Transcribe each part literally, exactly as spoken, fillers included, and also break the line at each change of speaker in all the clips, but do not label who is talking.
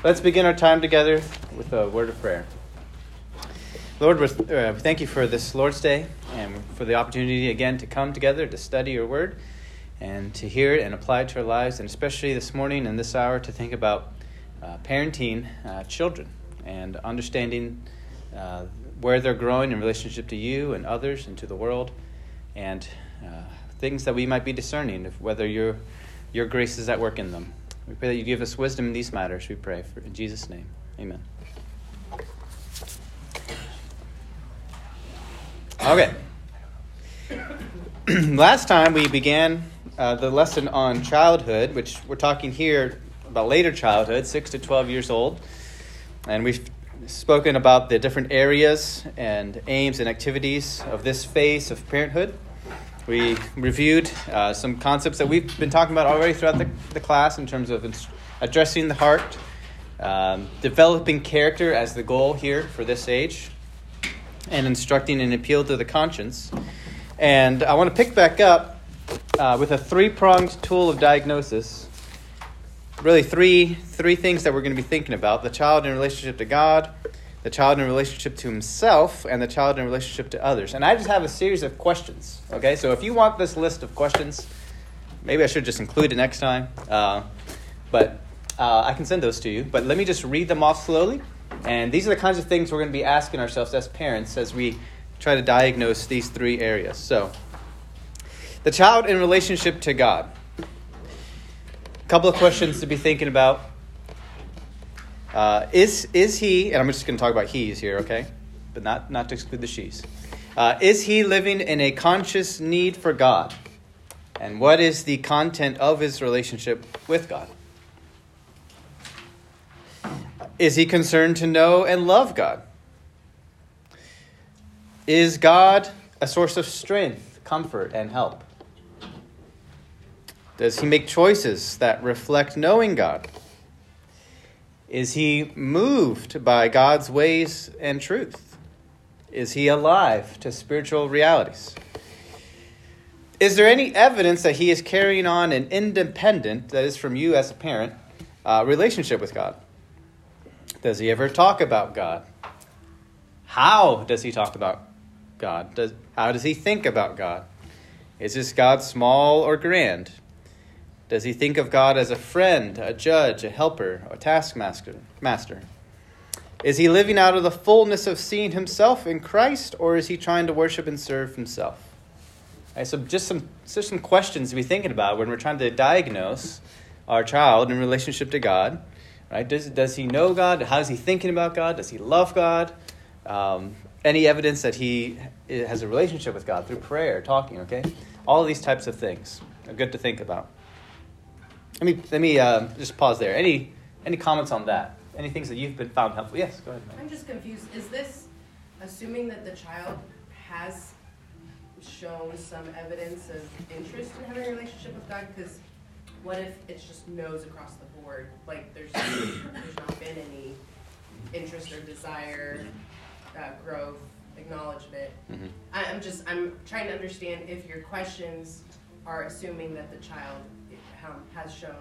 Let's begin our time together with a word of prayer. Lord, we uh, thank you for this Lord's Day and for the opportunity again to come together to study your word and to hear it and apply it to our lives, and especially this morning and this hour to think about uh, parenting uh, children and understanding uh, where they're growing in relationship to you and others and to the world, and uh, things that we might be discerning of whether your your grace is at work in them. We pray that you give us wisdom in these matters, we pray. For, in Jesus' name, amen. Okay. Last time we began uh, the lesson on childhood, which we're talking here about later childhood, six to twelve years old. And we've spoken about the different areas and aims and activities of this phase of parenthood. We reviewed uh, some concepts that we've been talking about already throughout the, the class in terms of inst- addressing the heart, um, developing character as the goal here for this age, and instructing an appeal to the conscience. And I want to pick back up uh, with a three-pronged tool of diagnosis. Really three three things that we're going to be thinking about: the child in relationship to God, the child in relationship to himself, and the child in relationship to others. And I just have a series of questions, okay? So if you want this list of questions, maybe I should just include it next time. Uh, but uh, I can send those to you. But let me just read them off slowly. And these are the kinds of things we're going to be asking ourselves as parents as we try to diagnose these three areas. So, the child in relationship to God. A couple of questions to be thinking about. Uh, is is he, and I'm just going to talk about he's here, okay? But not, not to exclude the she's. Uh, is he living in a conscious need for God? And what is the content of his relationship with God? Is he concerned to know and love God? Is God a source of strength, comfort, and help? Does he make choices that reflect knowing God? Is he moved by God's ways and truth? Is he alive to spiritual realities? Is there any evidence that he is carrying on an independent, that is from you as a parent, uh, relationship with God? Does he ever talk about God? How does he talk about God? Does, how does he think about God? Is this God small or grand? Does he think of God as a friend, a judge, a helper, a taskmaster? Master? Is he living out of the fullness of seeing himself in Christ, or is he trying to worship and serve himself? Right, so just some, just some questions to be thinking about when we're trying to diagnose our child in relationship to God. Right? Does, does he know God? How is he thinking about God? Does he love God? Um, any evidence that he has a relationship with God through prayer, talking, okay? All of these types of things are good to think about. Let me let me uh, just pause there. Any any comments on that? Any things that you've been found helpful? Yes, go ahead.
I'm just confused. Is this assuming that the child has shown some evidence of interest in having a relationship with God? Because what if it's just no's across the board? Like there's there's not been any interest or desire, uh, growth, acknowledgement. Mm-hmm. I, I'm just I'm trying to understand if your questions are assuming that the child um, has shown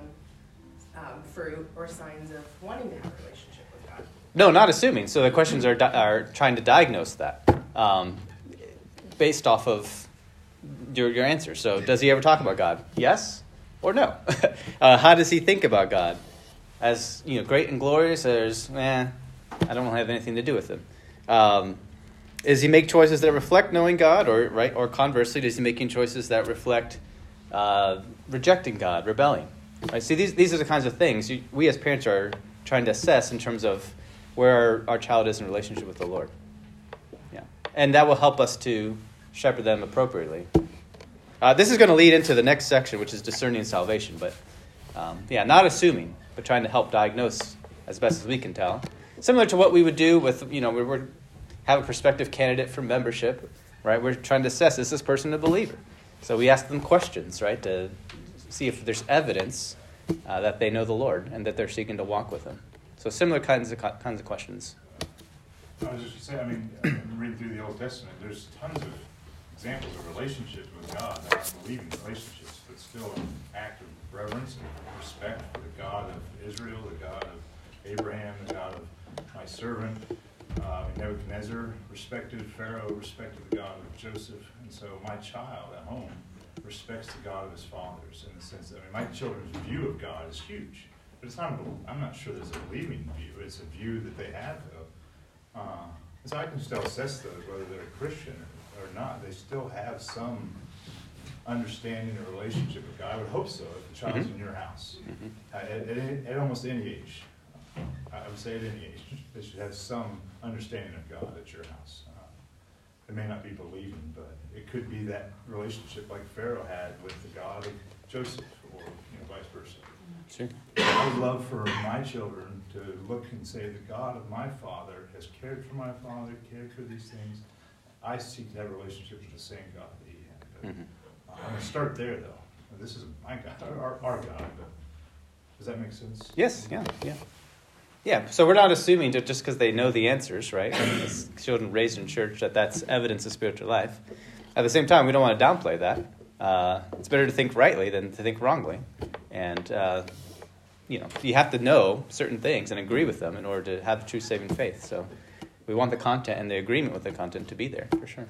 um, fruit or signs of wanting to have a relationship with God.
No, not assuming. So the questions are di- are trying to diagnose that um, based off of your your answer. So does he ever talk about God? Yes or no? uh, how does he think about God? As you know, great and glorious, as eh, I don't have anything to do with him. Um, Does he make choices that reflect knowing God, or right, or conversely, is he making choices that reflect uh, rejecting God, rebelling? Right. See, these these are the kinds of things you, we as parents are trying to assess in terms of where our, our child is in relationship with the Lord. Yeah, and that will help us to shepherd them appropriately. Uh, this is going to lead into the next section, which is discerning salvation. But um, yeah, not assuming, but trying to help diagnose as best as we can tell. Similar to what we would do with, you know, we we're have a prospective candidate for membership, right? We're trying to assess, is this person a believer? So we ask them questions, right, to see if there's evidence uh, that they know the Lord and that they're seeking to walk with him. So similar kinds of kinds of questions.
I was just going to say, I mean, reading through the Old Testament, there's tons of examples of relationships with God that aren't believing relationships, but still an act of reverence and respect for the God of Israel, the God of Abraham, my servant. Uh, Nebuchadnezzar respected Pharaoh, respected the God of Joseph, and so my child at home respects the God of his fathers in the sense that, I mean, my children's view of God is huge, but it's not, a, I'm not sure there's a believing view. It's a view that they have, though. Uh, so I can still assess those, whether they're a Christian or, or not. They still have some understanding or relationship with God. I would hope so if the child's mm-hmm. in your house. Mm-hmm. Uh, at, at, at almost any age. I would say at any age. They should have some understanding of God at your house. Uh, it may not be believing, but it could be that relationship like Pharaoh had with the God of Joseph, or you know, vice versa.
Sure.
I would love for my children to look and say, the God of my father has cared for my father, cared for these things. I seek to have a relationship with the same God that he had. But, mm-hmm. uh, I'm going to start there, though. This is my God, our, our God. But does that make sense?
Yes, yeah, yeah. Yeah, so we're not assuming that just because they know the answers, right, as children raised in church, that that's evidence of spiritual life. At the same time, we don't want to downplay that. Uh, it's better to think rightly than to think wrongly. And, uh, you know, you have to know certain things and agree with them in order to have true saving faith. So we want the content and the agreement with the content to be there, for sure.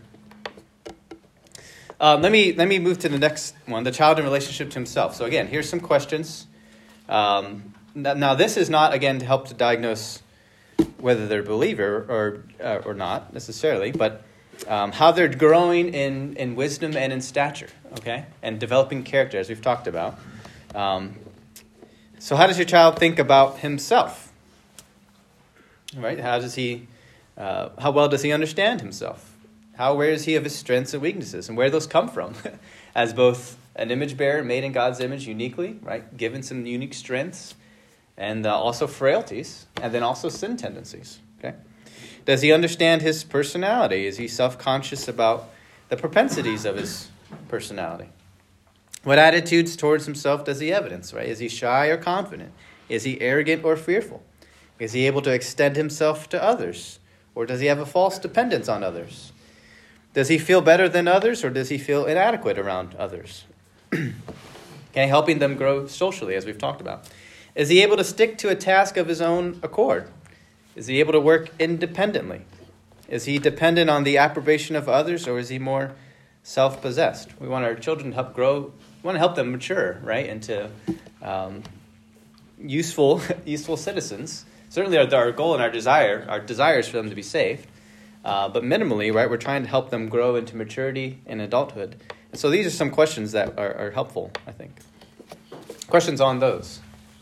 Um, let me let me move to the next one, the child in relationship to himself. So again, here's some questions. Um Now, this is not, again, to help to diagnose whether they're a believer or uh, or not necessarily, but um, how they're growing in, in wisdom and in stature, okay, and developing character, as we've talked about. Um, so how does your child think about himself? Right? How does he, uh, how well does he understand himself? How aware is he of his strengths and weaknesses, and where those come from? As both an image bearer made in God's image uniquely, right, given some unique strengths, and uh, also frailties, and then also sin tendencies. Okay, does he understand his personality? Is he self-conscious about the propensities of his personality? What attitudes towards himself does he evidence? Right? Is he shy or confident? Is he arrogant or fearful? Is he able to extend himself to others, or does he have a false dependence on others? Does he feel better than others, or does he feel inadequate around others? Okay, helping them grow socially, as we've talked about. Is he able to stick to a task of his own accord? Is he able to work independently? Is he dependent on the approbation of others, or is he more self-possessed? We want our children to help grow. We want to help them mature, right, into um, useful, useful citizens. Certainly, our, our goal and our desire, our desire is for them to be saved. Uh, but minimally, right, we're trying to help them grow into maturity and adulthood. And so these are some questions that are, are helpful, I think. Questions on those?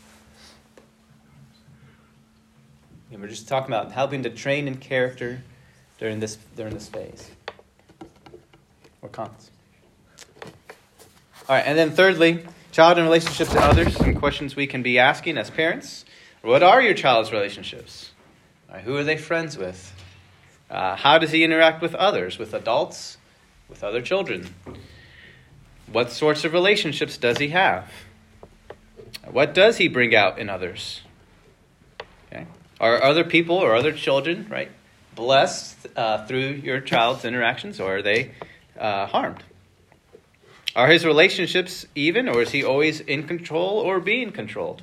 And we're just talking about helping to train in character during this during this phase. Or comments? All right, and then thirdly, child in relationship to others. Some questions we can be asking as parents. What are your child's relationships? All right, who are they friends with? Uh, how does he interact with others, with adults, with other children? What sorts of relationships does he have? What does he bring out in others? Okay. Are other people or other children, right, blessed uh, through your child's interactions, or are they uh, harmed? Are his relationships even, or is he always in control or being controlled?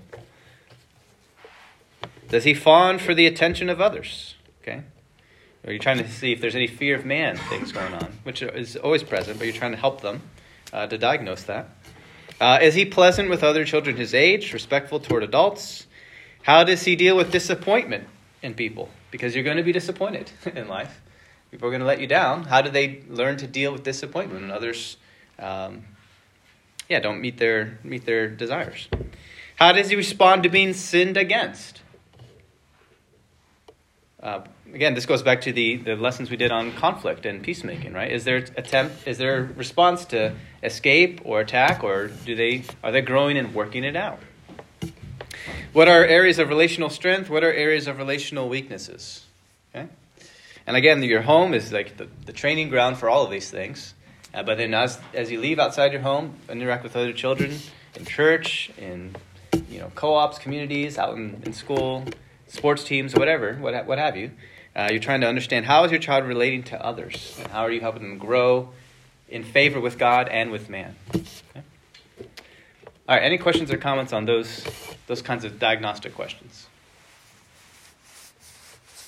Does he fawn for the attention of others? Okay. Or you're trying to see if there's any fear of man things going on, which is always present, but you're trying to help them uh, to diagnose that. Uh, is he pleasant with other children his age, respectful toward adults? How does he deal with disappointment in people? Because you're going to be disappointed in life. People are going to let you down. How do they learn to deal with disappointment when others, um, yeah, don't meet their meet their desires? How does he respond to being sinned against? Uh, again, this goes back to the, the lessons we did on conflict and peacemaking, right? Is there attempt? Is there a response to escape or attack, or do they are they growing and working it out? What are areas of relational strength? What are areas of relational weaknesses? Okay, and again, your home is like the, the training ground for all of these things. Uh, but then, as as you leave outside your home, interact with other children in church, in you know co-ops, communities, out in, in school, sports teams, whatever, what what have you. Uh, you're trying to understand how is your child relating to others, and how are you helping them grow in favor with God and with man. Okay? All right. Any questions or comments on those those kinds of diagnostic questions?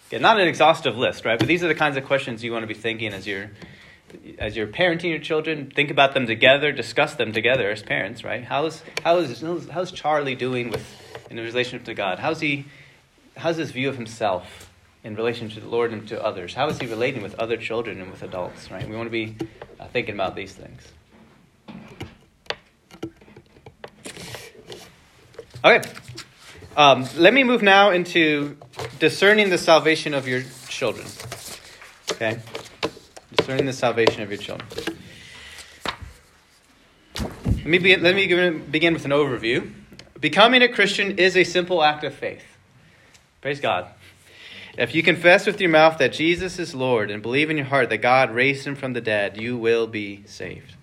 Yeah, not an exhaustive list, right? But these are the kinds of questions you want to be thinking as you're as you're parenting your children. Think about them together, discuss them together as parents, right? How's how is how's Charlie doing with in relationship to God? How's he how's his view of himself in relation to the Lord and to others? How is he relating with other children and with adults, right? We want to be uh, thinking about these things. Okay. Um, let me move now into discerning the salvation of your children. Okay? Discerning the salvation of your children. Let me, be, let me begin with an overview. Becoming a Christian is a simple act of faith. Praise God. If you confess with your mouth that Jesus is Lord and believe in your heart that God raised him from the dead, you will be saved.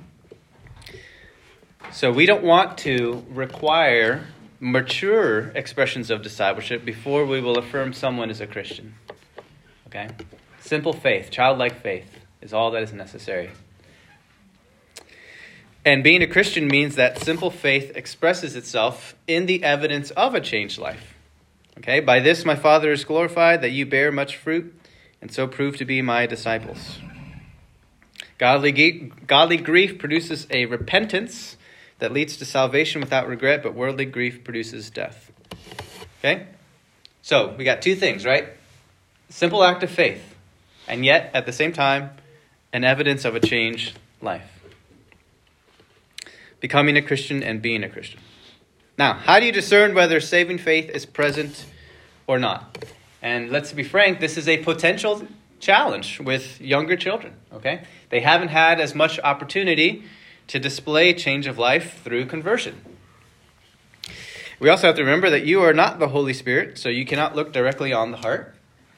So we don't want to require mature expressions of discipleship before we will affirm someone as a Christian. Okay? Simple faith, childlike faith is all that is necessary. And being a Christian means that simple faith expresses itself in the evidence of a changed life. Okay? By this my Father is glorified, that you bear much fruit, and so prove to be my disciples. Godly, godly grief produces a repentance that leads to salvation without regret, but worldly grief produces death. Okay? So, we got two things, right? Simple act of faith, and yet, at the same time, an evidence of a changed life. Becoming a Christian and being a Christian. Now, how do you discern whether saving faith is present or not? And let's be frank, this is a potential challenge with younger children, okay? They haven't had as much opportunity to display change of life through conversion. We also have to remember that you are not the Holy Spirit, so you cannot look directly on the heart.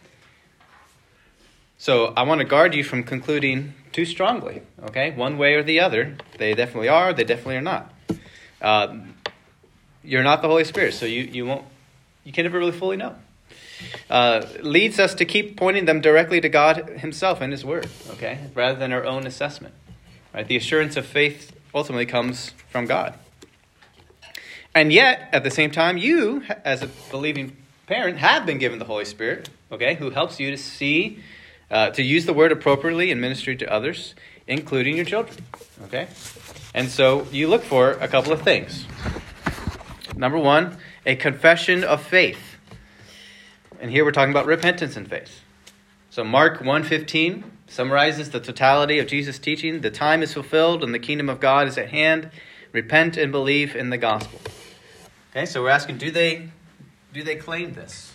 So I want to guard you from concluding too strongly, okay? One way or the other. They definitely are, they definitely are not. Uh, you're not the Holy Spirit, so you, you won't, you can never really fully know. Uh, leads us to keep pointing them directly to God himself and his word, okay? Rather than our own assessment. Right? The assurance of faith ultimately comes from God. And yet, at the same time, you, as a believing parent, have been given the Holy Spirit, okay, who helps you to see, uh, to use the word appropriately in ministry to others, including your children, okay? And so you look for a couple of things. Number one, a confession of faith. And here we're talking about repentance and faith. So Mark one fifteen summarizes the totality of Jesus' teaching. The time is fulfilled and the kingdom of God is at hand. Repent and believe in the gospel. Okay, so we're asking, do they do they claim this?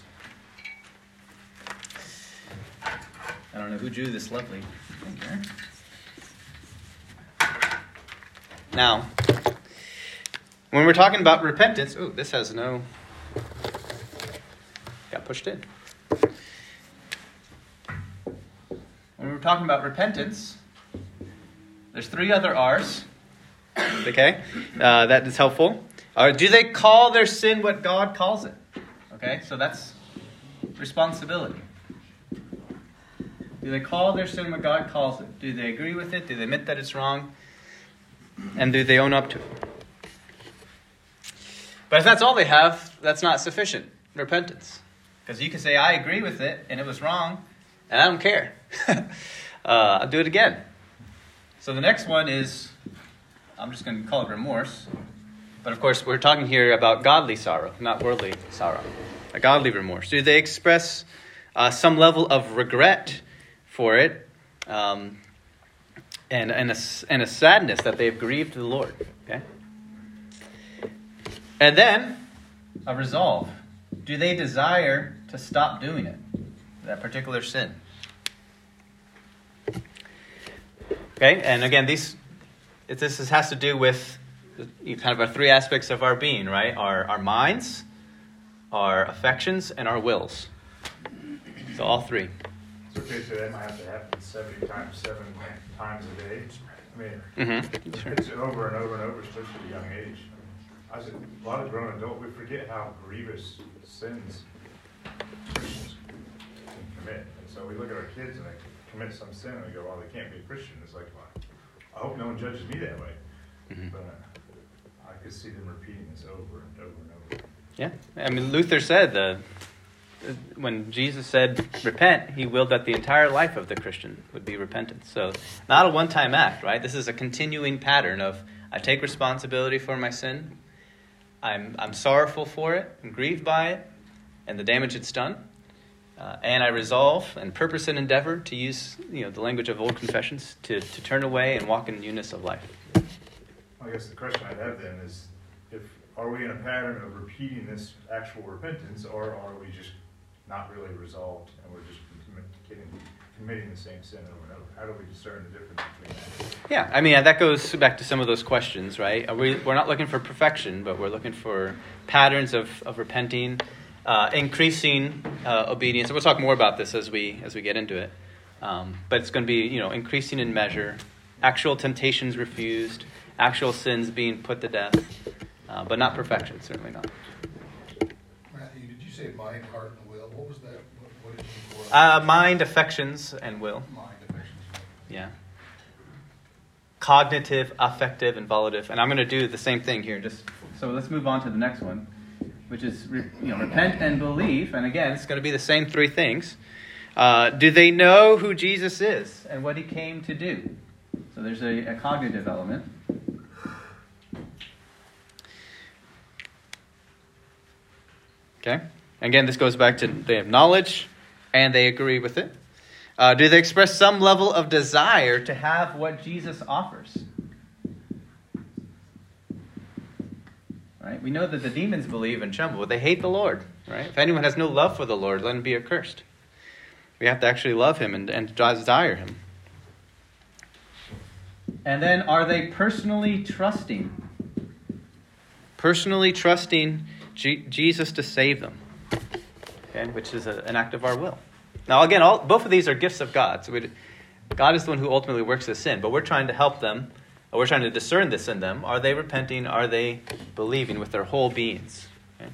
I don't know who drew this lovely thing here. Now, when we're talking about repentance, ooh, this has no, got pushed in. When we're talking about repentance, there's three other R's, okay, uh, that is helpful. Uh, do they call their sin what God calls it? Okay, so that's responsibility. Do they call their sin what God calls it? Do they agree with it? Do they admit that it's wrong? And do they own up to it? But if that's all they have, that's not sufficient repentance. Because you can say, I agree with it, and it was wrong, and I don't care. uh, I'll do it again. So the next one is, I'm just going to call it remorse. But of course, we're talking here about godly sorrow, not worldly sorrow. A godly remorse. Do they express uh, some level of regret for it, um, and, and, a, and a sadness that they've grieved the Lord? Okay. And then, a resolve. Do they desire to stop doing it, that particular sin? Okay, and again, these it, this is, has to do with kind of our three aspects of our being, right? Our our minds, our affections, and our wills. So all three.
So okay, so that might have to happen seventy times, seven times a day. I mean,
Mm-hmm. Sure.
it's over and over and over, especially at a young age. I was a lot of grown adults, we forget how grievous sins Christians can commit. And so we look at our kids and they commit some sin and we go, well, they can't be a Christian. It's like, well, I hope no one judges me that way.
Mm-hmm.
But I could see them repeating this over and over and over.
Yeah, I mean, Luther said the when Jesus said repent, he willed that the entire life of the Christian would be repentance. So not a one-time act, right? This is a continuing pattern of I take responsibility for my sin. I'm I'm sorrowful for it. I'm grieved by it and the damage it's done. Uh, and I resolve and purpose and endeavor to use, you know, the language of old confessions to, to turn away and walk in newness of life.
I guess the question I'd have then is, if are we in a pattern of repeating this actual repentance, or are we just not really resolved and we're just committing, committing the same sin over and over? How do we discern the difference between that?
Yeah, I mean, that goes back to some of those questions, right? Are we, we're not looking for perfection, but we're looking for patterns of, of repenting, uh, increasing uh, obedience. And we'll talk more about this as we as we get into it. Um, but it's going to be, you know, increasing in measure, actual temptations refused, actual sins being put to death, uh, but not perfection, certainly not.
Matthew, did you say mind, heart, and will? What was that? What, what did you for?
Uh, mind, affections, and will.
Mind, affections, will.
Yeah. Cognitive, affective, and volitive. And I'm going to do the same thing here. Just so let's move on to the next one, which is you know repent and believe. And again, it's going to be the same three things. Uh, do they know who Jesus is and what he came to do? So there's a, a cognitive element. Okay. Again, this goes back to they have knowledge and they agree with it. Uh, do they express some level of desire to have what Jesus offers? Right? We know that the demons believe and tremble, but they hate the Lord. Right? If anyone has no love for the Lord, let him be accursed. We have to actually love him and, and desire him. And then, are they personally trusting? Personally trusting G- Jesus to save them, okay, which is a, an act of our will. Now, again, all, both of these are gifts of God. So we, God is the one who ultimately works the sin, but we're trying to help them, or we're trying to discern this in them. Are they repenting? Are they believing with their whole beings? Okay.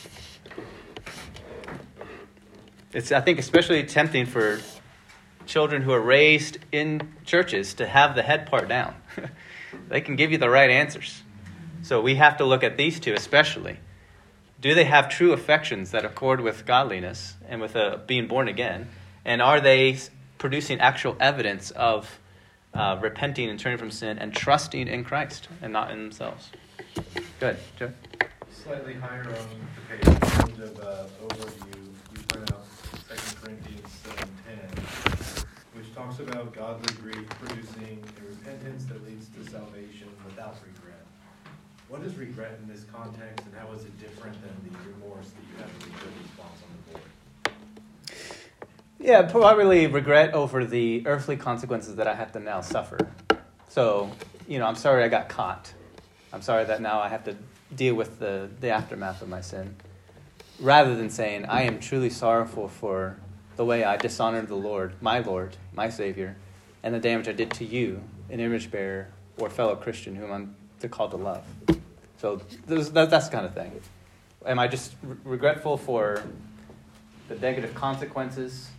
It's, I think, especially tempting for children who are raised in churches to have the head part down. They can give you the right answers. So we have to look at these two especially. Do they have true affections that accord with godliness and with uh, being born again? And are they producing actual evidence of uh, repenting and turning from sin and trusting in Christ and not in themselves? Good. Joe?
Slightly higher on the page, in terms of uh, overview, you point out Second Corinthians seven ten, which talks about godly grief producing a repentance that leads to salvation without regret. What is regret in this context, and how is it different than the remorse that you have in the good response on the board?
Yeah, probably regret over the earthly consequences that I have to now suffer. So, you know, I'm sorry I got caught. I'm sorry that now I have to deal with the, the aftermath of my sin. Rather than saying, I am truly sorrowful for the way I dishonored the Lord, my Lord, my Savior, and the damage I did to you, an image bearer or fellow Christian whom I'm called to love. So that, that's the kind of thing. Am I just re- regretful for the negative consequences,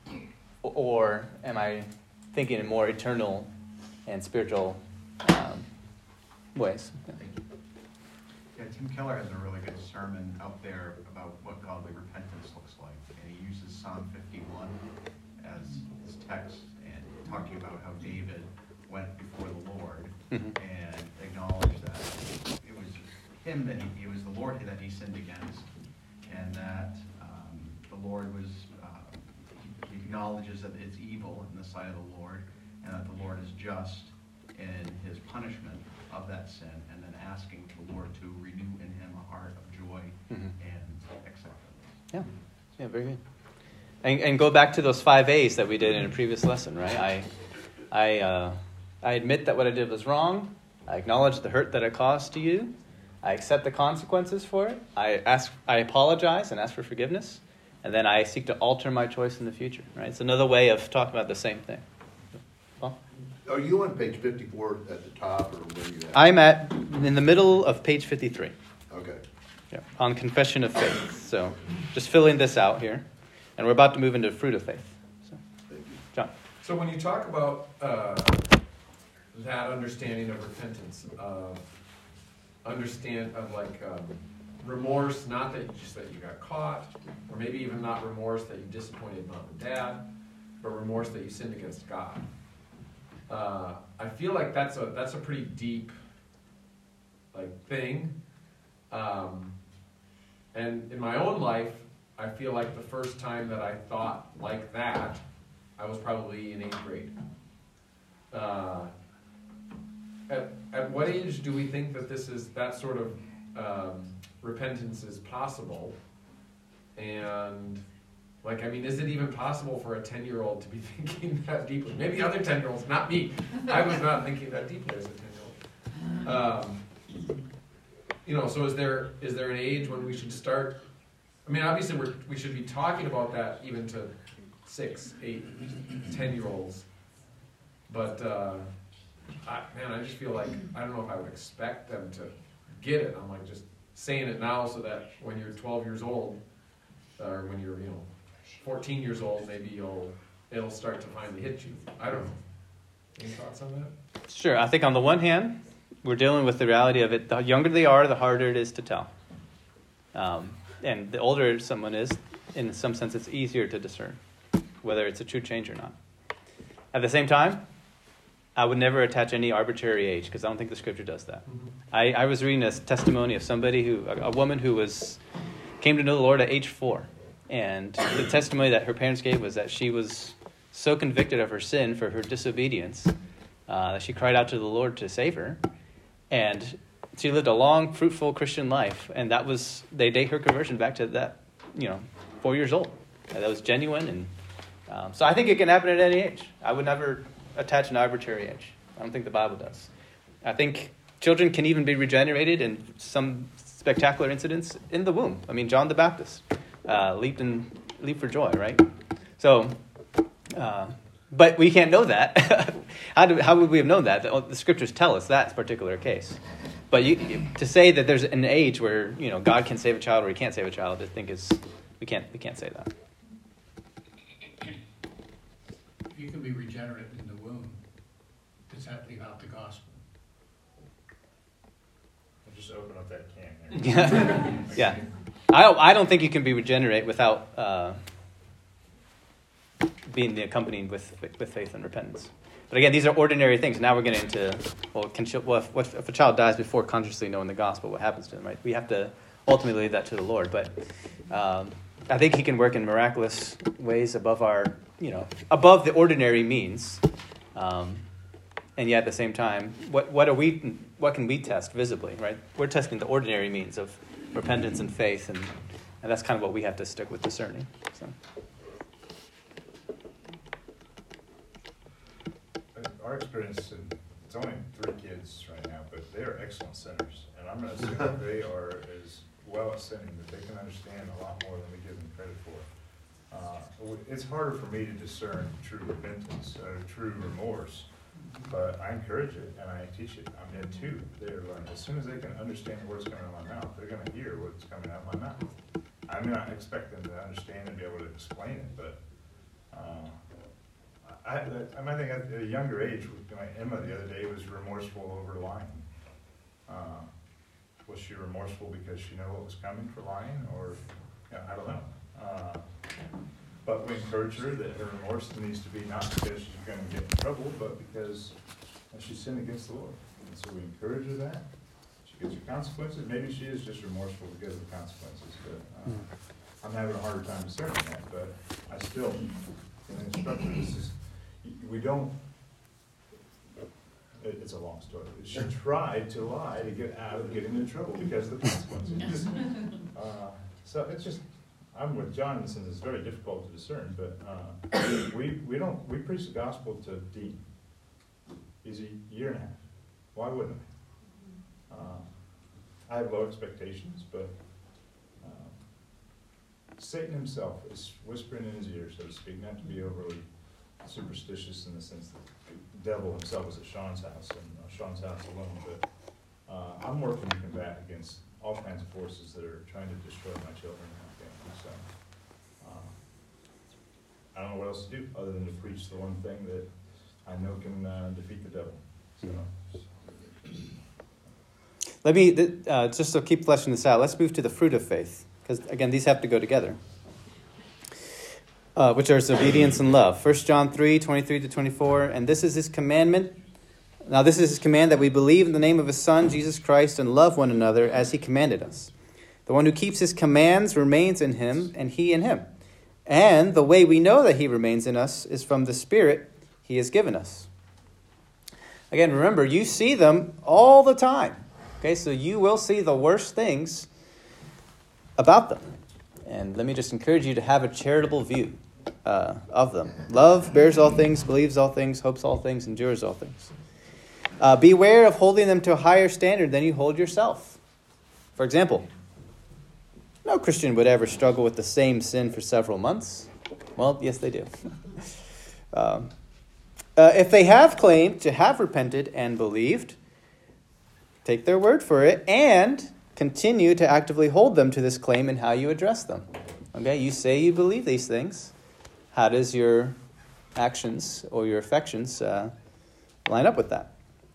or am I thinking in more eternal and spiritual um, ways? Yeah.
Yeah, Tim Keller has a really good sermon out there about what godly repentance looks like, and he uses Psalm fifty-one as his text, and talking about how David went before the Lord mm-hmm. and acknowledged that it was him that he, it was the Lord that he sinned against, and that um, the Lord was, uh, he, he acknowledges that it's evil in the sight of the Lord, and that the Lord is just in his punishment of that sin, and then asking the Lord to renew in him a heart of joy mm-hmm. and acceptance.
Yeah, yeah, very good. And, and go back to those five A's that we did in a previous lesson, right? I, I, uh, I admit that what I did was wrong. I acknowledge the hurt that I caused to you. I accept the consequences for it. I ask, I apologize and ask for forgiveness, and then I seek to alter my choice in the future. Right? It's another way of talking about the same thing. Paul?
Are you on page fifty-four at the top, or where are you at?
I'm at in the middle of page fifty-three.
Okay.
Yeah, on confession of faith. So, just filling this out here, and we're about to move into fruit of faith. So,
Thank you.
John.
So when you talk about uh, that understanding of repentance, of understand of like um, remorse, not that just that you got caught, or maybe even not remorse that you disappointed mom and dad, but remorse that you sinned against God. Uh, I feel like that's a that's a pretty deep like thing. Um, and in my own life, I feel like the first time that I thought like that, I was probably in eighth grade. Uh, at at what age do we think that this is that sort of um, repentance is possible? And like, I mean, is it even possible for a ten-year-old to be thinking that deeply? Maybe other ten-year-olds, not me. I was not thinking that deeply as a ten-year-old. Um, you know, so is there is there an age when we should start? I mean, obviously, we're, we should be talking about that even to six, eight, ten-year-olds. But, uh, I, man, I just feel like, I don't know if I would expect them to get it. I'm like just saying it now so that when you're twelve years old, or when you're, you know, fourteen years old, maybe you'll, it'll start to finally hit you. I don't know. Any thoughts on that?
Sure. I think on the one hand, we're dealing with the reality of it. The younger they are, the harder it is to tell. Um, and the older someone is, in some sense, it's easier to discern whether it's a true change or not. At the same time, I would never attach any arbitrary age because I don't think the scripture does that. Mm-hmm. I, I was reading a testimony of somebody who, a, a woman who was came to know the Lord at age four. And the testimony that her parents gave was that she was so convicted of her sin for her disobedience uh, that she cried out to the Lord to save her. And she lived a long, fruitful Christian life. And that was, they date her conversion back to that, you know, four years old. And that was genuine. And um, so I think it can happen at any age. I would never attach an arbitrary age. I don't think the Bible does. I think children can even be regenerated in some spectacular incidents in the womb. I mean, John the Baptist uh, leaped and leaped for joy, right? So, uh, but we can't know that. how do how would we have known that? The, the scriptures tell us that particular case. But you, you, to say that there's an age where, you know, God can save a child or He can't save a child, I think is we can't we can't say that.
You can be regenerate in the womb. Does that leave out the gospel?
We'll just open up that can there.
Yeah. I I don't think you can be regenerate without uh, being accompanied with with faith and repentance. But again, these are ordinary things. Now we're getting into, well, can, well if, what, if a child dies before consciously knowing the gospel, what happens to them, right? We have to ultimately leave that to the Lord. But um, I think He can work in miraculous ways above our, you know, above the ordinary means. Um, and yet at the same time, what what are we? What can we test visibly, right? We're testing the ordinary means of repentance and faith, and, and that's kind of what we have to stick with discerning. So.
Our experience, and it's only three kids right now, but they are excellent sinners. And I'm going to assume that they are as well at sinning, that they can understand a lot more than we give them credit for. Uh, it's harder for me to discern true repentance, uh, true remorse, but I encourage it and I teach it. I'm in too. They're learning. As soon as they can understand the words coming out of my mouth, they're going to hear what's coming out of my mouth. I mean, I expect them to understand and be able to explain it, but uh, I, I, I think at a younger age, my Emma the other day was remorseful over lying. Uh, was she remorseful because she knew what was coming for lying, or you know, I don't know. Uh, but we encourage her that her remorse needs to be not because she's going to get in trouble, but because she sinned against the Lord. And so we encourage her that. She gets her consequences. Maybe she is just remorseful because of the consequences. But uh, I'm having a harder time discerning that. But I still, in instructor, this is. We don't, it, it's a long story. She tried to lie to get out of getting into trouble because of the consequences. uh, so it's just, I'm with John in the sense it's very difficult to discern, but uh, we, we don't, we preach the gospel to Dean. He's a year and a half. Why wouldn't I? Uh, I have low expectations, but uh, Satan himself is whispering in his ear, so to speak, not to be overly superstitious in the sense that the devil himself is at Sean's house and uh, Sean's house alone, but uh, I'm working to combat against all kinds of forces that are trying to destroy my children and my family. So uh, I don't know what else to do other than to preach the one thing that I know can uh, defeat the devil. So.
Let me uh, just to keep fleshing this out. Let's move to the fruit of faith, because again, these have to go together. uh, which are his obedience and love. First John three, twenty-three to twenty-four. And this is his commandment. Now this is his command, that we believe in the name of his Son, Jesus Christ, and love one another as he commanded us. The one who keeps his commands remains in him, and he in him. And the way we know that he remains in us is from the Spirit he has given us. Again, remember, you see them all the time. Okay, so you will see the worst things about them. And let me just encourage you to have a charitable view uh, of them. Love bears all things, believes all things, hopes all things, endures all things. Uh, beware of holding them to a higher standard than you hold yourself. For example, no Christian would ever struggle with the same sin for several months. Well, yes, they do. um, uh, if they have claimed to have repented and believed, take their word for it and continue to actively hold them to this claim in how you address them. Okay, you say you believe these things. How does your actions or your affections uh, line up with that?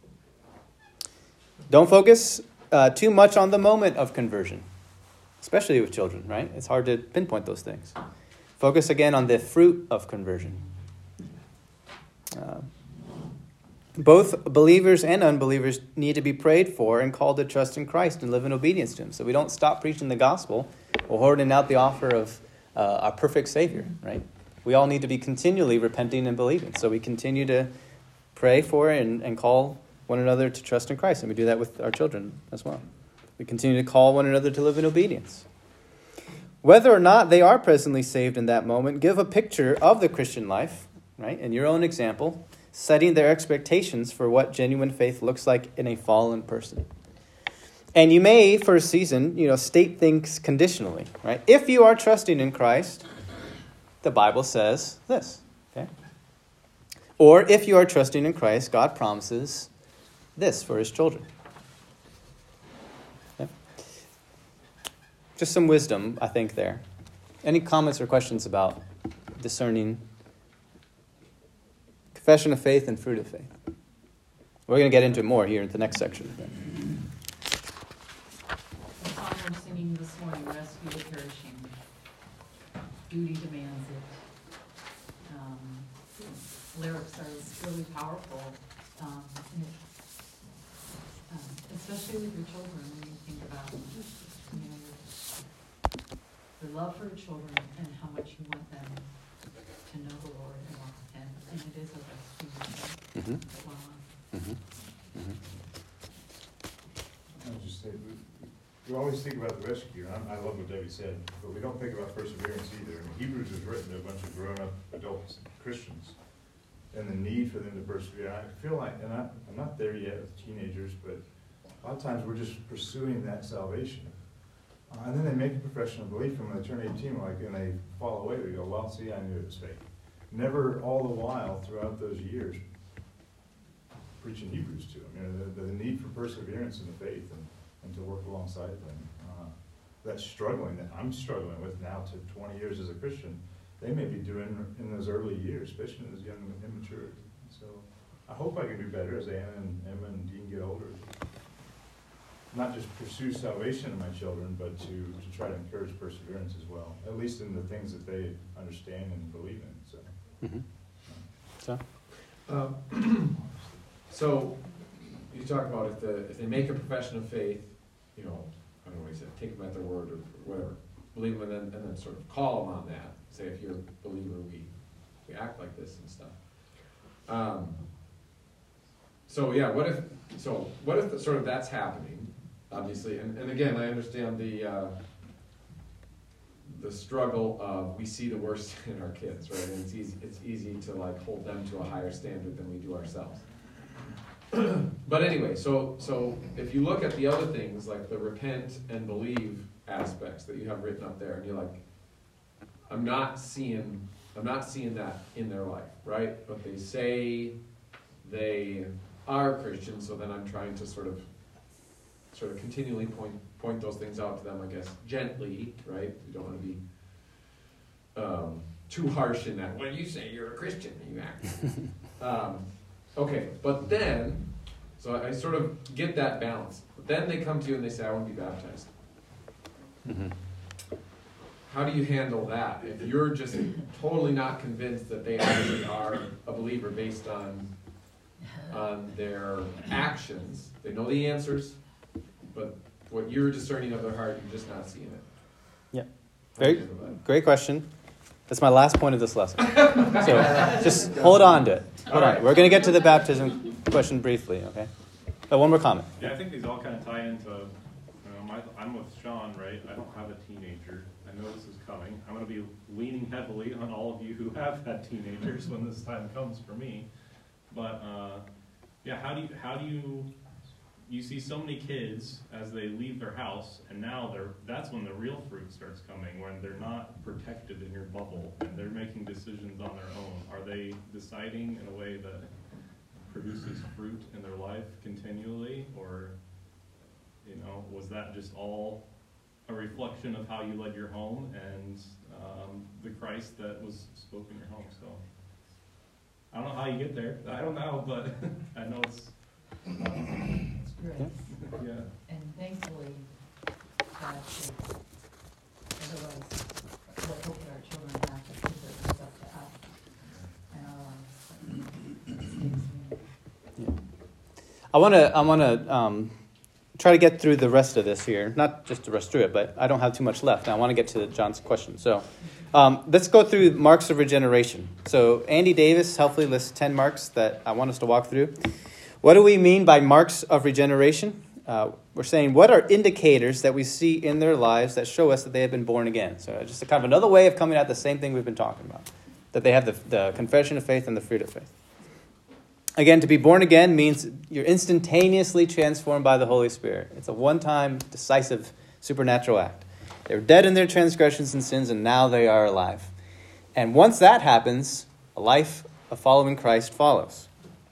Don't focus uh, too much on the moment of conversion, especially with children, right? It's hard to pinpoint those things. Focus again on the fruit of conversion. Uh, both believers and unbelievers need to be prayed for and called to trust in Christ and live in obedience to him. So we don't stop preaching the gospel or holding out the offer of uh, our perfect Savior, right? We all need to be continually repenting and believing. So we continue to pray for and, and call one another to trust in Christ. And we do that with our children as well. We continue to call one another to live in obedience. Whether or not they are presently saved in that moment, give a picture of the Christian life, right? In your own example, setting their expectations for what genuine faith looks like in a fallen person. And you may, for a season, you know, state things conditionally, right? If you are trusting in Christ, the Bible says this, okay? Or if you are trusting in Christ, God promises this for his children. Okay? Just some wisdom, I think, there. Any comments or questions about discerning confession of faith and fruit of faith? We're going to get into it more here in the next section.
The song we're singing this morning, Rescue the Perishing. Duty demands it. Um, lyrics are really powerful. Um, and it, um, especially with your children, when you think about you know, your love for your children and how much you want them to know the Lord and walk with him. And it is a rescue.
Mm-hmm.
Wow.
Mm-hmm. Mm-hmm.
I'll just say, we, we always think about the rescue, and I, I love what Debbie said, but we don't think about perseverance either. I mean, Hebrews was written to a bunch of grown-up adults, Christians, and the need for them to persevere. I feel like, and I, I'm not there yet with teenagers, but a lot of times we're just pursuing that salvation. Uh, and then they make a profession of belief, and when they turn eighteen, like, and they fall away, we go, well, see, I knew it was fake. Never all the while throughout those years preaching Hebrews to them, you know, the, the need for perseverance in the faith and, and to work alongside them. Uh, that struggling that I'm struggling with now to twenty years as a Christian, they may be doing in those early years, especially in those young immaturity. So I hope I can do better as Anna and Emma and Dean get older. Not just pursue salvation in my children, but to, to try to encourage perseverance as well, at least in the things that they understand and believe in. So,
Mm-hmm. So,
Um, so you talk about if the if they make a profession of faith, you know, I don't know what you said, take them at their word or whatever, believe them, and then and then sort of call them on that. Say, if you're a believer, we we act like this and stuff. Um, so yeah, what if so what if the, sort of that's happening, obviously, and, and again, I understand the uh, the struggle of we see the worst in our kids, right? And it's easy it's easy to like hold them to a higher standard than we do ourselves. But anyway, so so if you look at the other things like the repent and believe aspects that you have written up there, and you're like, I'm not seeing I'm not seeing that in their life, right? But they say they are Christians, so then I'm trying to sort of sort of continually point point those things out to them, I guess, gently, right? You don't want to be um, too harsh in that. Well, you say you're a Christian, you act. um, okay, but then, so I, I sort of get that balance. But then they come to you and they say, I want to be baptized.
mm-hmm.
how do you handle that? If you're just totally not convinced that they actually are a believer based on, on their actions, they know the answers, but what you're discerning of their heart, you're just not seeing it.
Yeah.
How do you
Very
handle that?
great question. That's my last point of this lesson. So just hold on to it. Hold on. We're going to get to the baptism question briefly, okay? But one more comment.
Yeah, I think these all kind of tie into, you know, my, I'm with Sean, right? I don't have a teenager. I know this is coming. I'm going to be leaning heavily on all of you who have had teenagers when this time comes for me. But, uh, yeah, how do you, how do you, you see so many kids as they leave their house, and now they're, that's when the real fruit starts coming, when they're not protected in your bubble, and they're making decisions on their own. Are they deciding in a way that produces fruit in their life continually, or, you know, was that just all a reflection of how you led your home and um, the Christ that was spoken in your home? So I don't know how you get there. I don't know, but I know it's
It's grace.
yeah.
And thankfully, God takes, otherwise, what hope that our children have to keep it up to us and our lives. It escapes me.
I want to I want to um, try to get through the rest of this here. Not just to rush through it, but I don't have too much left. I want to get to John's question. So um, let's go through marks of regeneration. So Andy Davis helpfully lists ten marks that I want us to walk through. What do we mean by marks of regeneration? Uh, we're saying, what are indicators that we see in their lives that show us that they have been born again? So just a kind of another way of coming at the same thing we've been talking about, that they have the, the confession of faith and the fruit of faith. Again, to be born again means you're instantaneously transformed by the Holy Spirit. It's a one-time, decisive, supernatural act. They were dead in their transgressions and sins, and now they are alive. And once that happens, a life of following Christ follows.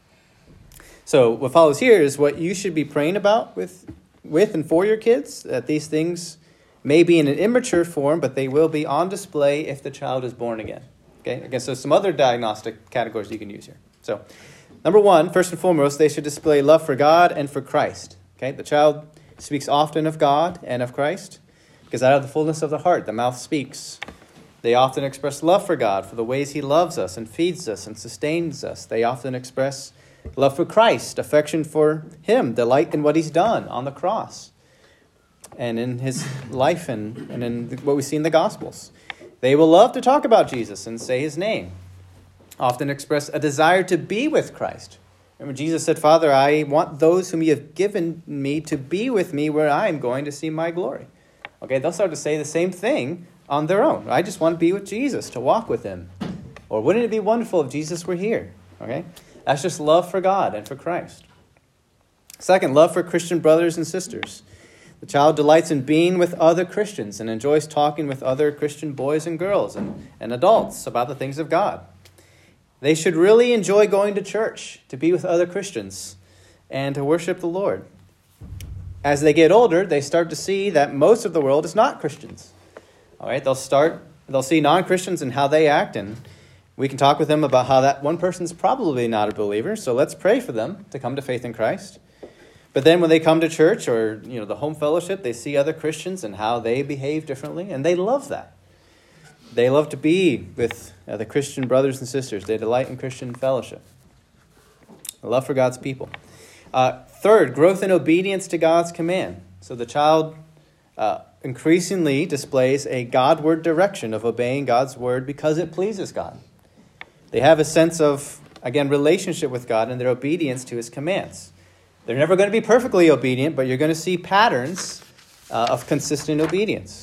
So what follows here is what you should be praying about with, with and for your kids, that these things may be in an immature form, but they will be on display if the child is born again. Okay? Again, so some other diagnostic categories you can use here. So, number one, first and foremost, they should display love for God and for Christ. Okay? The child speaks often of God and of Christ, because out of the fullness of the heart, the mouth speaks. They often express love for God, for the ways he loves us and feeds us and sustains us. They often express love for Christ, affection for him, delight in what he's done on the cross and in his life and, and in what we see in the Gospels. They will love to talk about Jesus and say his name. Often express a desire to be with Christ. Remember, Jesus said, Father, I want those whom you have given me to be with me where I am going to see my glory. Okay, they'll start to say the same thing on their own. I just want to be with Jesus, to walk with him. Or wouldn't it be wonderful if Jesus were here? Okay, that's just love for God and for Christ. Second, love for Christian brothers and sisters. The child delights in being with other Christians and enjoys talking with other Christian boys and girls and, and adults about the things of God. They should really enjoy going to church, to be with other Christians, and to worship the Lord. As they get older, they start to see that most of the world is not Christians. All right, they'll start, they'll see non-Christians and how they act, and we can talk with them about how that one person's probably not a believer, so let's pray for them to come to faith in Christ. But then when they come to church or, you know, the home fellowship, they see other Christians and how they behave differently, and they love that. They love to be with uh, the Christian brothers and sisters. They delight in Christian fellowship. A love for God's people. Uh, third, growth in obedience to God's command. So the child uh, increasingly displays a Godward direction of obeying God's word because it pleases God. They have a sense of, again, relationship with God and their obedience to his commands. They're never going to be perfectly obedient, but you're going to see patterns uh, of consistent obedience.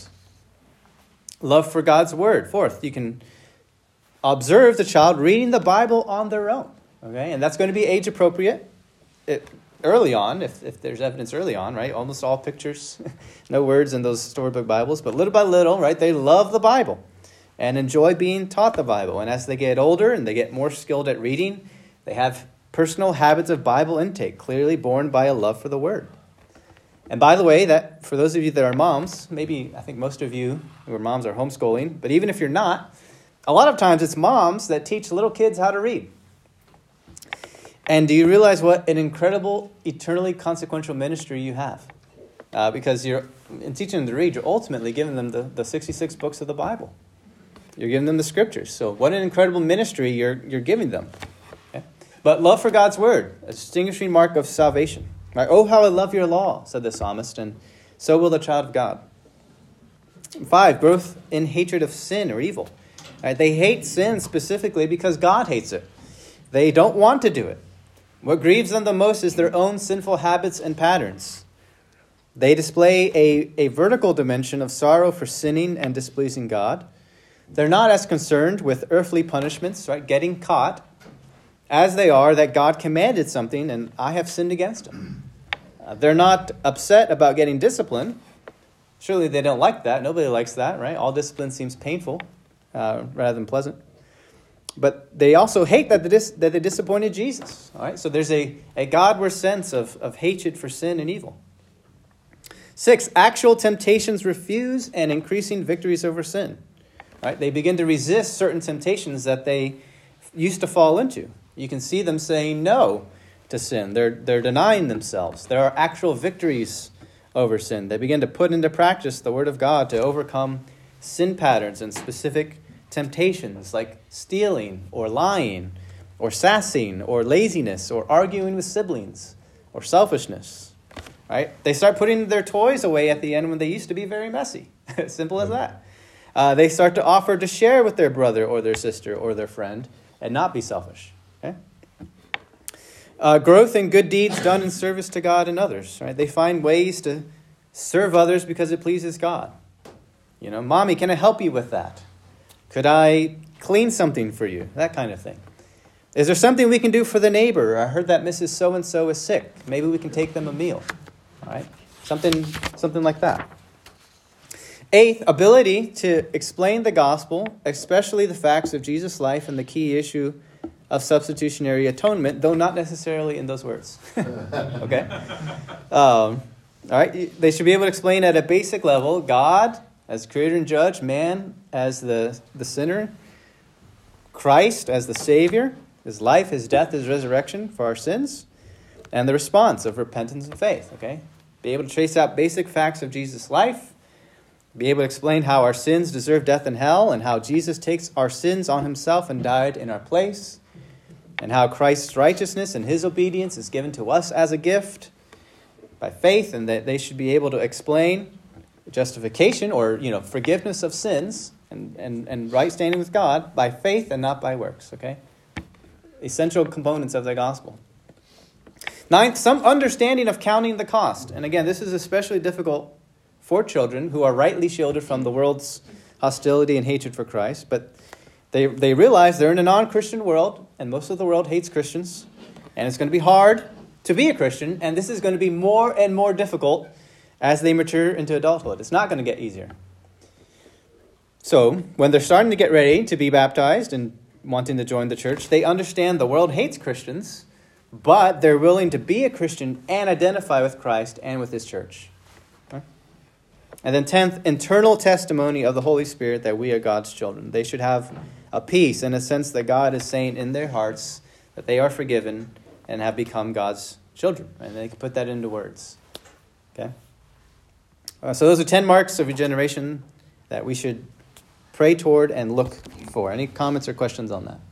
Love for God's word. Fourth, you can observe the child reading the Bible on their own. Okay, and that's going to be age appropriate it, early on, if, if there's evidence early on, right? Almost all pictures, no words in those storybook Bibles, but little by little, right? They love the Bible and enjoy being taught the Bible. And as they get older and they get more skilled at reading, they have personal habits of Bible intake, clearly born by a love for the word. And by the way, that for those of you that are moms, maybe I think most of you who are moms are homeschooling, but even if you're not, a lot of times it's moms that teach little kids how to read. And do you realize what an incredible, eternally consequential ministry you have? Uh, because you're, in teaching them to read, you're ultimately giving them the, the sixty-six books of the Bible. You're giving them the scriptures. So what an incredible ministry you're you're giving them. Okay? But love for God's word, a distinguishing mark of salvation. Right? Oh, how I love your law, said the psalmist, and so will the child of God. Five, growth in hatred of sin or evil. Right? They hate sin specifically because God hates it. They don't want to do it. What grieves them the most is their own sinful habits and patterns. They display a, a vertical dimension of sorrow for sinning and displeasing God. They're not as concerned with earthly punishments, right, getting caught, as they are that God commanded something and I have sinned against him. Uh, they're not upset about getting disciplined. Surely they don't like that. Nobody likes that, right? All discipline seems painful uh, rather than pleasant. But they also hate that they, dis- that they disappointed Jesus. All right? So there's a, a Godward sense of, of hatred for sin and evil. Six, actual temptations refuse and increasing victories over sin. All right? They begin to resist certain temptations that they used to fall into. You can see them saying no to sin. They're, they're denying themselves. There are actual victories over sin. They begin to put into practice the Word of God to overcome sin patterns and specific temptations like stealing or lying or sassing or laziness or arguing with siblings or selfishness. Right? They start putting their toys away at the end when they used to be very messy. Simple as that. Uh, they start to offer to share with their brother or their sister or their friend and not be selfish. Okay? Uh, growth in good deeds done in service to God and others. Right? They find ways to serve others because it pleases God. You know, Mommy, can I help you with that? Could I clean something for you? That kind of thing. Is there something we can do for the neighbor? I heard that Missus So-and-so is sick. Maybe we can take them a meal. All right? Something, something like that. Eighth, ability to explain the gospel, especially the facts of Jesus' life and the key issue of substitutionary atonement, though not necessarily in those words. Okay? Um, all right? They should be able to explain at a basic level God as creator and judge, man as the, the sinner, Christ as the Savior, his life, his death, his resurrection for our sins, and the response of repentance and faith. Okay? Be able to trace out basic facts of Jesus' life, be able to explain how our sins deserve death and hell, and how Jesus takes our sins on himself and died in our place, and how Christ's righteousness and his obedience is given to us as a gift by faith, and that they should be able to explain justification or, you know, forgiveness of sins and, and, and right standing with God by faith and not by works. Okay? Essential components of the gospel. Ninth, some understanding of counting the cost. And again, this is especially difficult for children who are rightly shielded from the world's hostility and hatred for Christ. But they, they realize they're in a non-Christian world, and most of the world hates Christians. And it's going to be hard to be a Christian, and this is going to be more and more difficult as they mature into adulthood. It's not going to get easier. So, when they're starting to get ready to be baptized and wanting to join the church, they understand the world hates Christians, but they're willing to be a Christian and identify with Christ and with his church. Okay? And then tenth, internal testimony of the Holy Spirit that we are God's children. They should have a peace and a sense that God is saying in their hearts that they are forgiven and have become God's children. And they can put that into words. Okay? Uh, so those are ten marks of regeneration that we should pray toward and look for. Any comments or questions on that?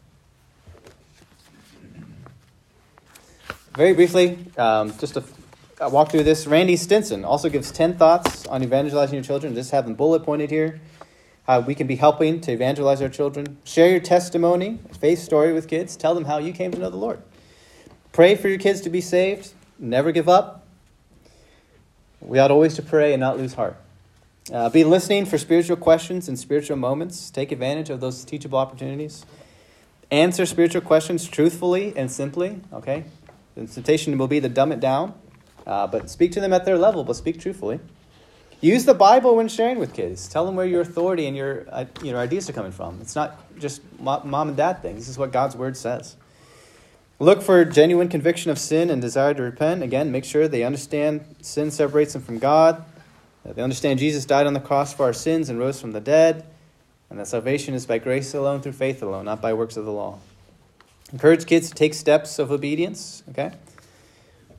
Very briefly, um, just to uh, walk through this, Randy Stinson also gives ten thoughts on evangelizing your children. Just have them bullet pointed here. How we can be helping to evangelize our children. Share your testimony, faith story with kids. Tell them how you came to know the Lord. Pray for your kids to be saved. Never give up. We ought always to pray and not lose heart. Uh, be listening for spiritual questions and spiritual moments. Take advantage of those teachable opportunities. Answer spiritual questions truthfully and simply. Okay? The temptation will be to dumb it down. Uh, but speak to them at their level, but speak truthfully. Use the Bible when sharing with kids. Tell them where your authority and your uh, you know, ideas are coming from. It's not just mom and dad things. This is what God's word says. Look for genuine conviction of sin and desire to repent. Again, make sure they understand sin separates them from God. They understand Jesus died on the cross for our sins and rose from the dead. And that salvation is by grace alone, through faith alone, not by works of the law. Encourage kids to take steps of obedience. Okay?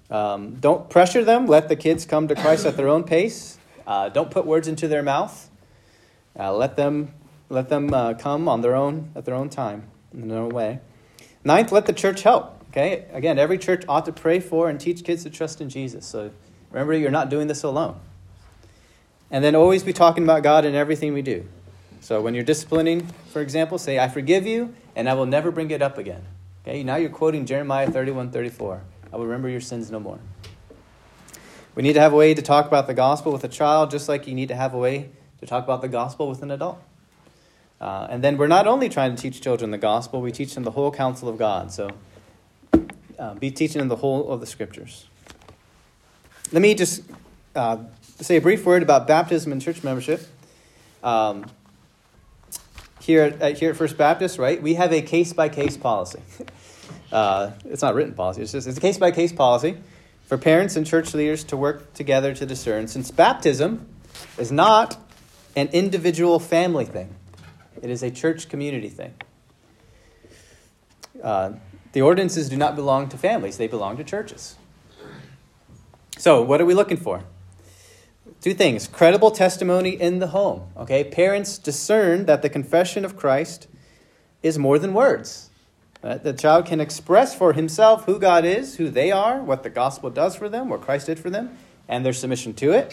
Um, don't pressure them. Let the kids come to Christ at their own pace. Uh, don't put words into their mouth. Uh, let them let them uh, come on their own at their own time, in their own way. Ninth, let the church help. Okay, again, every church ought to pray for and teach kids to trust in Jesus. So remember, you're not doing this alone. And then always be talking about God in everything we do. So when you're disciplining, for example, say, I forgive you, and I will never bring it up again. Okay, now you're quoting Jeremiah thirty-one thirty-four. I will remember your sins no more. We need to have a way to talk about the gospel with a child, just like you need to have a way to talk about the gospel with an adult. Uh, and then we're not only trying to teach children the gospel, we teach them the whole counsel of God. So uh, be teaching them the whole of the scriptures. Let me just uh, say a brief word about baptism and church membership. Um, here, at, here at First Baptist, right, we have a case-by-case policy. uh, it's not a written policy. It's just it's a case-by-case policy for parents and church leaders to work together to discern. Since baptism is not an individual family thing. It is a church community thing. Uh, the ordinances do not belong to families. They belong to churches. So what are we looking for? Two things. Credible testimony in the home. Okay, parents discern that the confession of Christ is more than words. Right? The child can express for himself who God is, who they are, what the gospel does for them, what Christ did for them, and their submission to it.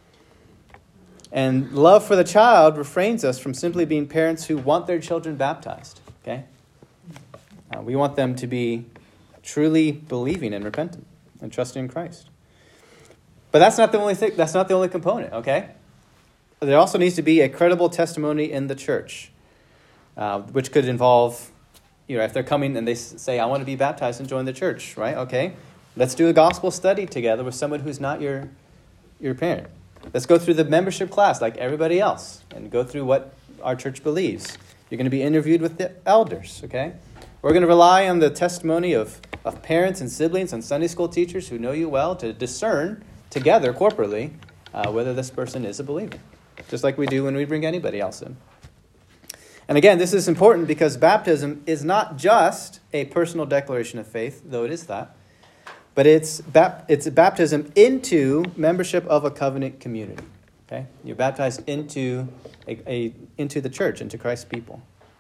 And love for the child refrains us from simply being parents who want their children baptized. Okay, uh, we want them to be truly believing and repentant and trusting in Christ. But that's not the only thing. That's not the only component. Okay, there also needs to be a credible testimony in the church, uh, which could involve, you know, if they're coming and they say, "I want to be baptized and join the church," right? Okay, let's do a gospel study together with someone who's not your your parent. Let's go through the membership class like everybody else and go through what our church believes. You're going to be interviewed with the elders, okay? We're going to rely on the testimony of, of parents and siblings and Sunday school teachers who know you well to discern together corporately uh, whether this person is a believer, just like we do when we bring anybody else in. And again, this is important because baptism is not just a personal declaration of faith, though it is that. But it's bap- it's a baptism into membership of a covenant community. Okay, you're baptized into a, a into the church, into Christ's people.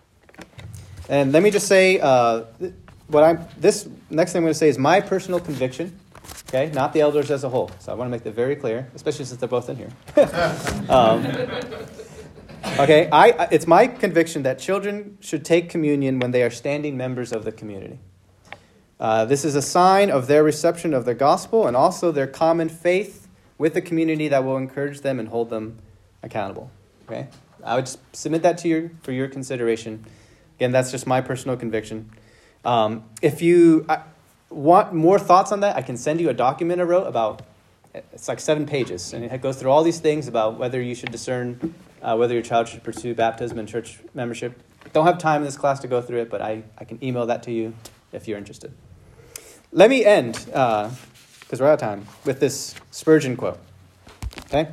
And let me just say, uh, what I'm this next thing I'm going to say is my personal conviction. Okay, not the elders as a whole. So I want to make that very clear, especially since they're both in here. um, okay, I it's my conviction that children should take communion when they are standing members of the community. Uh, this is a sign of their reception of the gospel and also their common faith with the community that will encourage them and hold them accountable. Okay, I would just submit that to you for your consideration. Again, that's just my personal conviction. Um, if you uh, want more thoughts on that, I can send you a document I wrote about. It's like seven pages, and it goes through all these things about whether you should discern uh, whether your child should pursue baptism and church membership. Don't have time in this class to go through it, but I, I can email that to you if you're interested. Let me end, because uh, we're out of time, with this Spurgeon quote. Okay?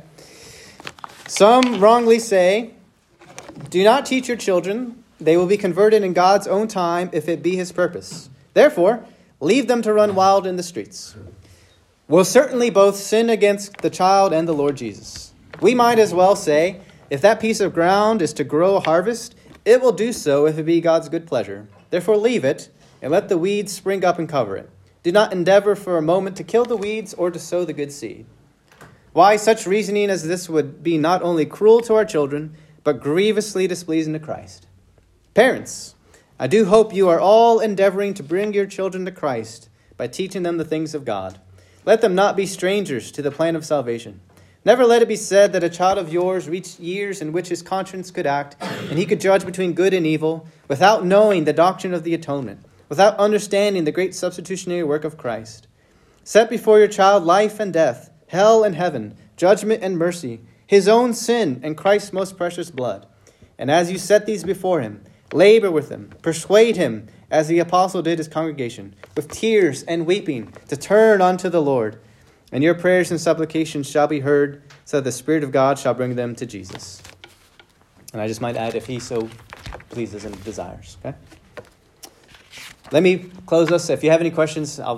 Some wrongly say, "Do not teach your children. They will be converted in God's own time if it be his purpose. Therefore, leave them to run wild in the streets." We'll certainly both sin against the child and the Lord Jesus. We might as well say, if that piece of ground is to grow a harvest, it will do so if it be God's good pleasure. Therefore, leave it, and let the weeds spring up and cover it. Do not endeavor for a moment to kill the weeds or to sow the good seed. Why, such reasoning as this would be not only cruel to our children, but grievously displeasing to Christ. Parents, I do hope you are all endeavoring to bring your children to Christ by teaching them the things of God. Let them not be strangers to the plan of salvation. Never let it be said that a child of yours reached years in which his conscience could act, and he could judge between good and evil, without knowing the doctrine of the atonement, without understanding the great substitutionary work of Christ. Set before your child life and death, hell and heaven, judgment and mercy, his own sin and Christ's most precious blood. And as you set these before him, labor with him, persuade him, as the apostle did his congregation, with tears and weeping, to turn unto the Lord. And your prayers and supplications shall be heard, so that the Spirit of God shall bring them to Jesus. And I just might add, if he so pleases and desires. Okay? Let me close us. If you have any questions, I'll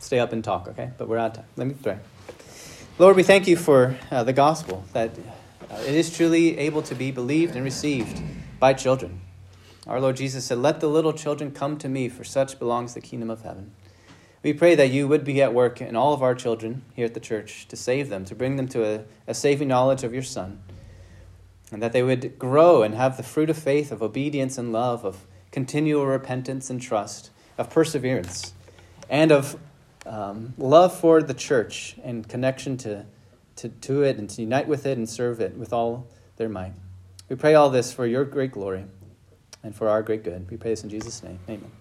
stay up and talk, okay? But we're out of time. Let me pray. Lord, we thank you for uh, the gospel, that uh, it is truly able to be believed and received by children. Our Lord Jesus said, let the little children come to me, for such belongs the kingdom of heaven. We pray that you would be at work in all of our children here at the church to save them, to bring them to a, a saving knowledge of your Son, and that they would grow and have the fruit of faith, of obedience and love, of continual repentance and trust, of perseverance, and of um, love for the church and connection to, to, to it and to unite with it and serve it with all their might. We pray all this for your great glory and for our great good. We pray this in Jesus' name. Amen.